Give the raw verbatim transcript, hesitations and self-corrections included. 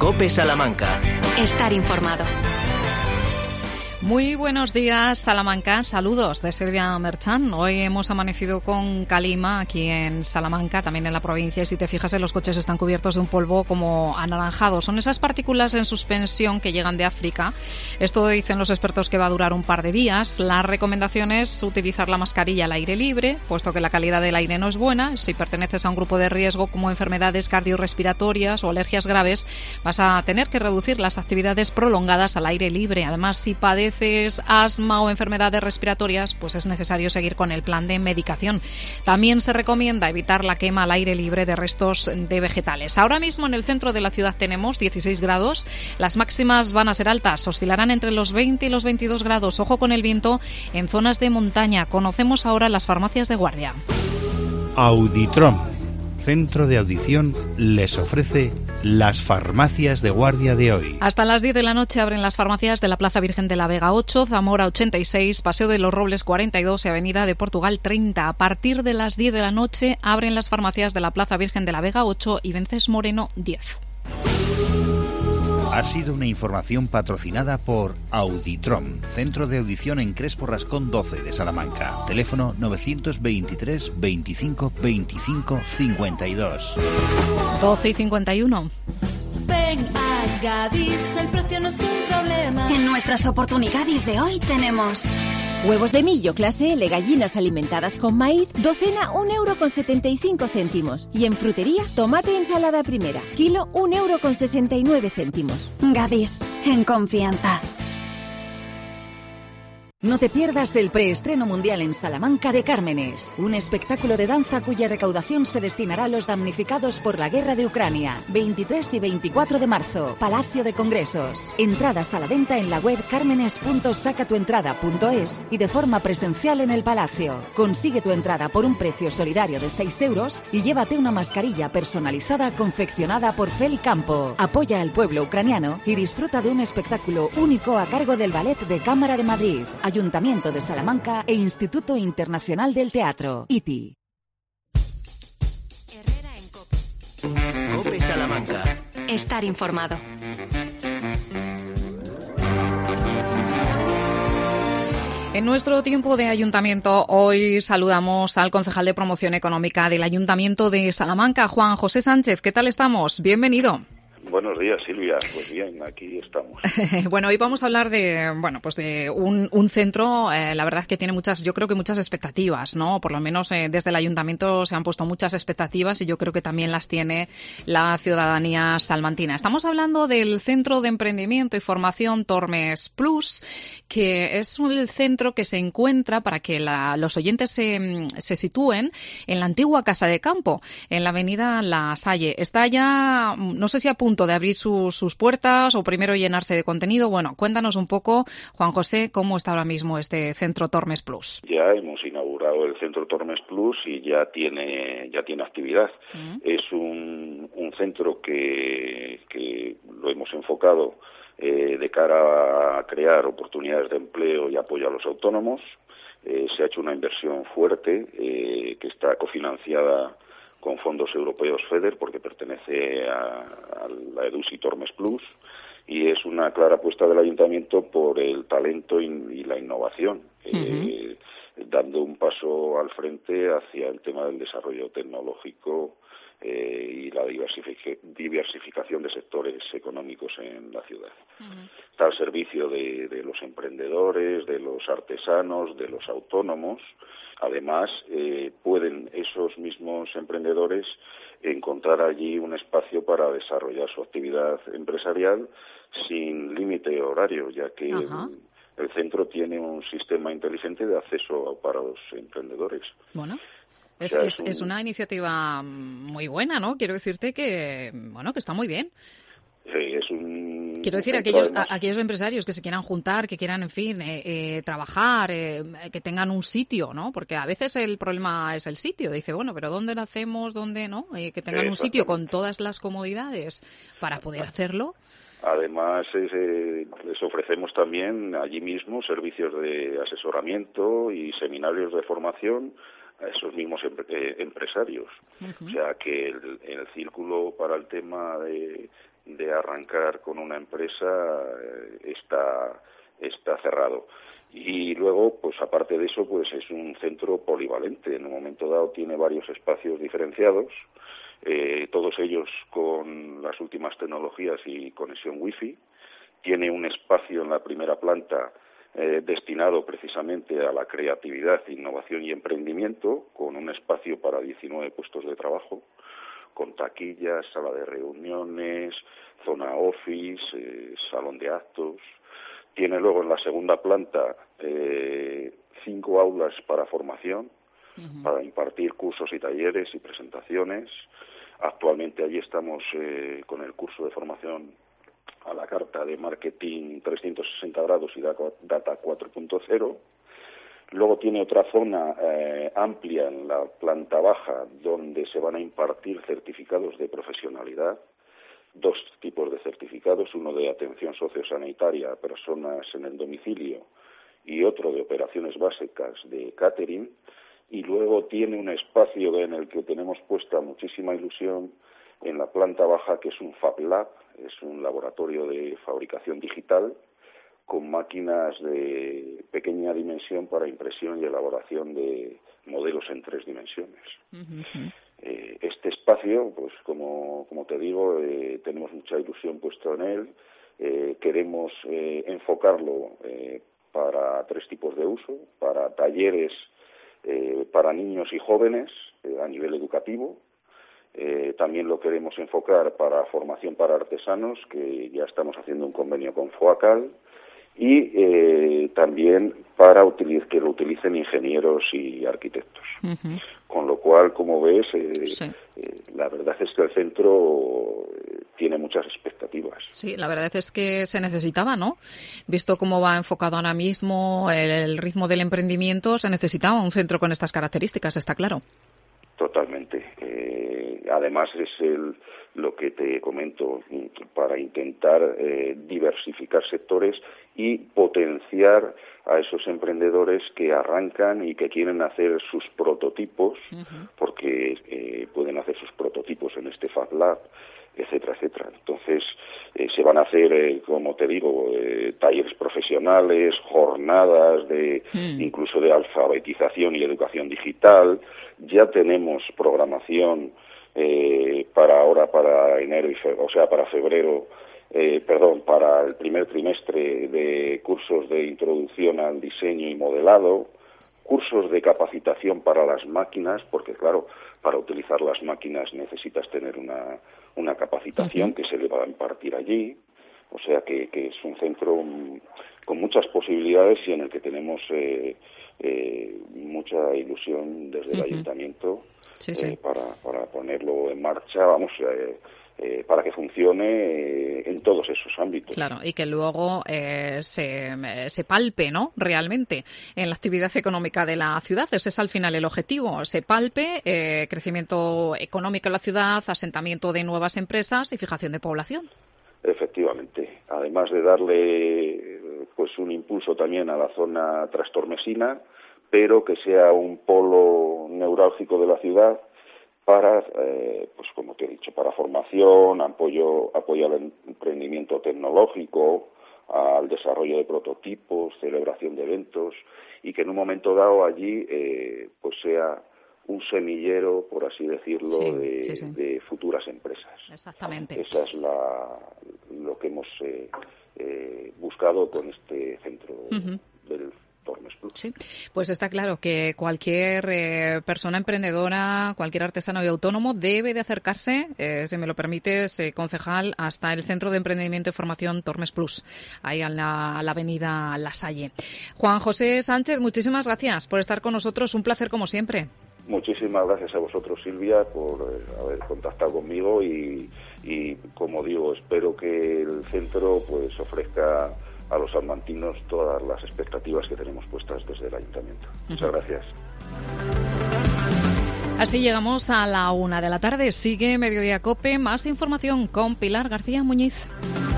COPE Salamanca. Estar informado. Muy buenos días, Salamanca. Saludos de Silvia Merchan. Hoy hemos amanecido con calima aquí en Salamanca, también en la provincia. Y si te fijas, en los coches están cubiertos de un polvo como anaranjado. Son esas partículas en suspensión que llegan de África. Esto dicen los expertos que va a durar un par de días. La recomendación es utilizar la mascarilla al aire libre, puesto que la calidad del aire no es buena. Si perteneces a un grupo de riesgo como enfermedades cardiorrespiratorias o alergias graves, vas a tener que reducir las actividades prolongadas al aire libre. Además, si padeces asma o enfermedades respiratorias, pues es necesario seguir con el plan de medicación. También se recomienda evitar la quema al aire libre de restos de vegetales. Ahora mismo en el centro de la ciudad tenemos dieciséis grados. Las máximas van a ser altas, oscilarán entre los veinte y los veintidós grados. Ojo con el viento en zonas de montaña. Conocemos ahora las farmacias de guardia. Auditrom, centro de audición, les ofrece las farmacias de guardia de hoy. Hasta las diez de la noche abren las farmacias de la Plaza Virgen de la Vega ocho, Zamora ochenta y seis, Paseo de los Robles cuarenta y dos y Avenida de Portugal treinta. A partir de las diez de la noche abren las farmacias de la Plaza Virgen de la Vega ocho y Vences Moreno diez. Ha sido una información patrocinada por Auditrom, centro de audición en Crespo Rascón doce de Salamanca. Teléfono novecientos veintitrés veinticinco veinticinco cincuenta y dos. doce y cincuenta y uno. Ven a Gadis, el precio no es un problema. En nuestras oportunidades de hoy tenemos huevos de millo clase L, gallinas alimentadas con maíz, docena un euro con setenta y cinco céntimos. Y en frutería, tomate ensalada primera, kilo un euro con sesenta y nueve céntimos. Gadis, en confianza. No te pierdas el preestreno mundial en Salamanca de Cármenes, un espectáculo de danza cuya recaudación se destinará a los damnificados por la guerra de Ucrania. veintitrés y veinticuatro de marzo, Palacio de Congresos. Entradas a la venta en la web cármenes punto sacatuentrada punto es y de forma presencial en el Palacio. Consigue tu entrada por un precio solidario de seis euros y llévate una mascarilla personalizada confeccionada por Feli Campo. Apoya al pueblo ucraniano y disfruta de un espectáculo único a cargo del Ballet de Cámara de Madrid, Ayuntamiento de Salamanca e Instituto Internacional del Teatro, I T I. Herrera en COPE. COPE Salamanca. Estar informado. En nuestro tiempo de ayuntamiento, hoy saludamos al concejal de Promoción Económica del Ayuntamiento de Salamanca, Juan José Sánchez. ¿Qué tal estamos? Bienvenido. Buenos días, Silvia. Pues bien, aquí estamos. Bueno, hoy vamos a hablar de, bueno, pues de un, un centro, eh, la verdad que tiene muchas, yo creo que muchas expectativas, ¿no? Por lo menos eh, desde el ayuntamiento se han puesto muchas expectativas y yo creo que también las tiene la ciudadanía salmantina. Estamos hablando del Centro de Emprendimiento y Formación Tormes Plus, que es un centro que se encuentra, para que la, los oyentes se, se sitúen, en la antigua Casa de Campo, en la avenida La Salle. Está ya, no sé si a punto de abrir su, sus puertas o primero llenarse de contenido. Bueno, cuéntanos un poco, Juan José, cómo está ahora mismo este Centro Tormes Plus. Ya hemos inaugurado el Centro Tormes Plus y ya tiene ya tiene actividad. Uh-huh. Es un, un centro que, que lo hemos enfocado eh, de cara a crear oportunidades de empleo y apoyo a los autónomos. Eh, se ha hecho una inversión fuerte eh, que está cofinanciada con fondos europeos FEDER, porque pertenece a, a la EDUSI Tormes Plus, y es una clara apuesta del ayuntamiento por el talento y, y la innovación, uh-huh. eh, dando un paso al frente hacia el tema del desarrollo tecnológico eh, y la diversific- diversificación de sectores económicos en la ciudad. Uh-huh. Está al servicio de, de los emprendedores, de los artesanos, de los autónomos. Además, eh, pueden esos mismos emprendedores encontrar allí un espacio para desarrollar su actividad empresarial sin límite horario, ya que el, el centro tiene un sistema inteligente de acceso para los emprendedores. Bueno. Es, o sea, es, es, un... es una iniciativa muy buena, ¿no? Quiero decirte que, bueno, que está muy bien. Sí, es un... Quiero decir, aquellos, a, aquellos empresarios que se quieran juntar, que quieran, en fin, eh, eh, trabajar, eh, que tengan un sitio, ¿no? Porque a veces el problema es el sitio. Dice, bueno, pero ¿dónde lo hacemos? ¿Dónde no? Eh, que tengan un sitio con todas las comodidades para poder hacerlo. Además, eh, les ofrecemos también allí mismo servicios de asesoramiento y seminarios de formación a esos mismos eh, empresarios. Uh-huh. O sea, que el, el círculo para el tema de de arrancar con una empresa eh, está, está cerrado. Y luego, pues aparte de eso, pues es un centro polivalente. En un momento dado tiene varios espacios diferenciados, eh, todos ellos con las últimas tecnologías y conexión wifi. Tiene un espacio en la primera planta eh, destinado precisamente a la creatividad, innovación y emprendimiento, con un espacio para diecinueve puestos de trabajo, con taquillas, sala de reuniones, zona office, eh, salón de actos. Tiene luego en la segunda planta eh, cinco aulas para formación, uh-huh. para impartir cursos y talleres y presentaciones. Actualmente allí estamos eh, con el curso de formación a la carta de Marketing trescientos sesenta grados y Data cuatro punto cero. Luego tiene otra zona eh, amplia en la planta baja donde se van a impartir certificados de profesionalidad. Dos tipos de certificados, uno de atención sociosanitaria a personas en el domicilio y otro de operaciones básicas de catering, y luego tiene un espacio en el que tenemos puesta muchísima ilusión en la planta baja, que es un Fab Lab, es un laboratorio de fabricación digital con máquinas de pequeña dimensión para impresión y elaboración de modelos en tres dimensiones. Uh-huh. Eh, este espacio, pues como, como te digo, eh, tenemos mucha ilusión puesto en él. Eh, queremos eh, enfocarlo eh, para tres tipos de uso, para talleres eh, para niños y jóvenes eh, a nivel educativo. Eh, también lo queremos enfocar para formación para artesanos, que ya estamos haciendo un convenio con FOACAL, y eh, también para utiliz- que lo utilicen ingenieros y arquitectos. Uh-huh. Con lo cual, como ves, eh, sí. eh, la verdad es que el centro eh, tiene muchas expectativas. Sí, la verdad es que se necesitaba, ¿no? Visto cómo va enfocado ahora mismo el, el ritmo del emprendimiento, se necesitaba un centro con estas características, está claro. Totalmente. Eh, además es el, lo que te comento, para intentar eh, diversificar sectores y potenciar a esos emprendedores que arrancan y que quieren hacer sus prototipos, uh-huh. porque eh, pueden hacer sus prototipos en este Fab Lab, etcétera, etcétera. Entonces, eh, se van a hacer, eh, como te digo, eh, talleres profesionales, jornadas de mm. incluso de alfabetización y educación digital. Ya tenemos programación eh, para ahora, para enero y febrero, o sea, para febrero, eh, perdón, para el primer trimestre, de cursos de introducción al diseño y modelado, cursos de capacitación para las máquinas, porque claro, para utilizar las máquinas necesitas tener una, una capacitación uh-huh. que se le va a impartir allí. O sea que, que es un centro um, con muchas posibilidades y en el que tenemos eh, eh, mucha ilusión desde uh-huh. el ayuntamiento sí, sí. Eh, para, para ponerlo en marcha, vamos, eh, eh, para que funcione eh, en todos esos ámbitos. Claro, y que luego eh, se, se palpe, ¿no?, realmente en la actividad económica de la ciudad. Ese es al final el objetivo, se palpe, eh, crecimiento económico en la ciudad, asentamiento de nuevas empresas y fijación de población. Efectivamente, además de darle pues un impulso también a la zona trastormesina, pero que sea un polo neurálgico de la ciudad para, eh, pues como te he dicho, para formación, apoyo, apoyo al emprendimiento tecnológico, al desarrollo de prototipos, celebración de eventos, y que en un momento dado allí eh, pues sea un semillero, por así decirlo, sí, de, sí, sí. de futuras empresas. Exactamente. Esa es la, lo que hemos eh, eh, buscado con este centro uh-huh. del Tormes Plus. Sí, pues está claro que cualquier eh, persona emprendedora, cualquier artesano y autónomo debe de acercarse, eh, si me lo permites, eh, concejal, hasta el Centro de Emprendimiento y Formación Tormes Plus, ahí a la, a la avenida La Salle. Juan José Sánchez, muchísimas gracias por estar con nosotros, un placer como siempre. Muchísimas gracias a vosotros, Silvia, por eh, haber contactado conmigo y, y, como digo, espero que el centro pues ofrezca a los salmantinos todas las expectativas que tenemos puestas desde el Ayuntamiento. Muchas uh-huh. gracias. Así llegamos a la una de la tarde. Sigue Mediodía COPE. Más información con Pilar García Muñiz.